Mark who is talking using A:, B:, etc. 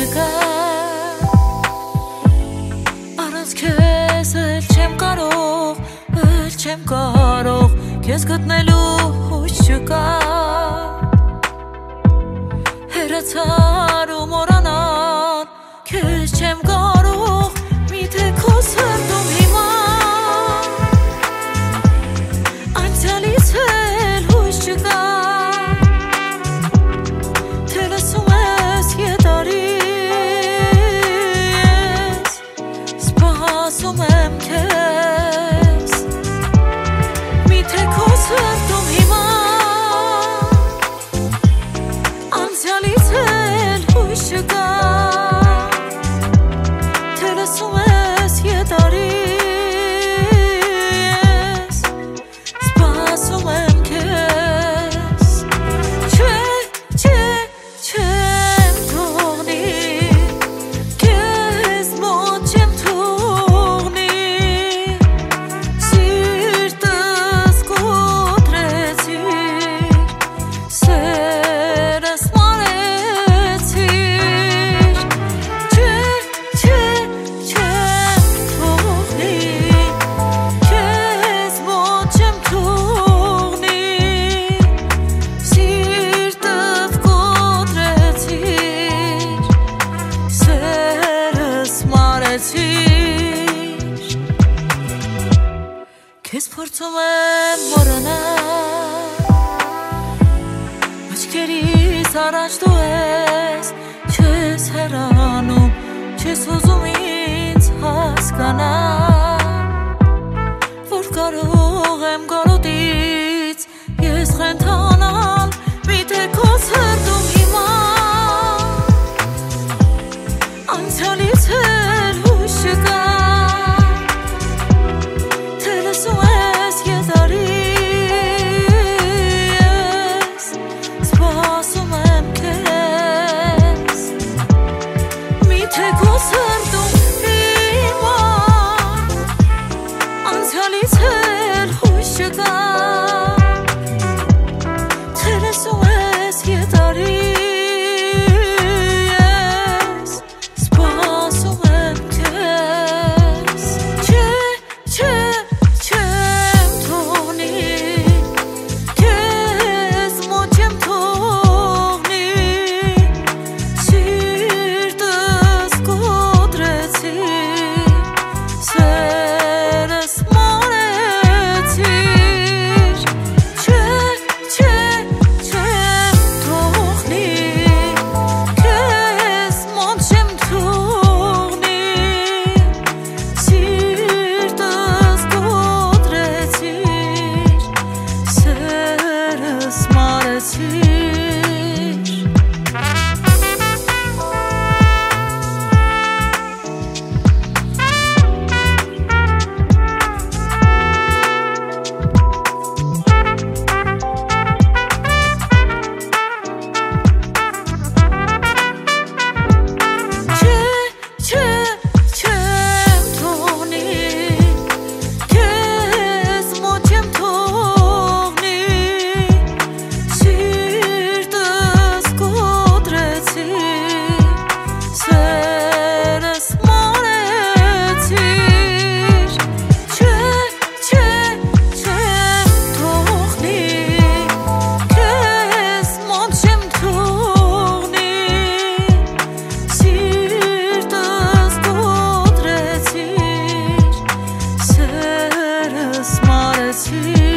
A: չկա Առանց քեզ էլ չեմ կարող Քեզ գտնելու հույս չկա Հեռացար ու մոռանալ Քեզ չեմ կարող Միթե քո սրտում հիմա Անցյալից էլ հույս չկա Թե լսում ես ետարի Ես սպասում եմ քեզ Միթե քո սրտում հիմա Անցյալից էլ հույս չկա Թե լսում ես ետարի Ես սպասում եմ քեզ Չեմ թողնի Քեզ մոտ չեմ թողնի Սիրտս կոտրեցիր Սերս մարեցիր Չեմ թողնի Քեզ մոտ չեմ թողնի Սիրտս կոտրեցիր Սերս մարեցիր Քեզ փորձում եմ մոռանալ Աչքերիս առաջ դու ես Չես հեռանում Չես ուզում ինձ հասկանալ Որ կարող եմ գարոտից Ես խենթանալ Միթե քո սրտում հիմա Անցյալից էլ հույս չկա Թե լսում ես ետարի Ես սպասում եմ քեզ Միթե քո սրտում հիմա Անցյալից էլ հույս չկա Թե լսում ես ետարի Ես սպասում եմ քեզ Չեմ թողնի Քեզ մոտ չեմ թողնի Սիրտս կոտրեցիր Սերս մարեցիր Չեմ թողնի Քեզ մոտ չեմ թողնի Սիրտս կոտրեցիր Սերս մարեցիր Չեմ թողնի Քեզ մոտ չեմ թողնի Սիրտս կոտրեցիր Սերս մարեցիր Չեմ թողնի Քեզ մոտ չեմ թողնի Սիրտս կոտրեցիր Սերս մարեցիր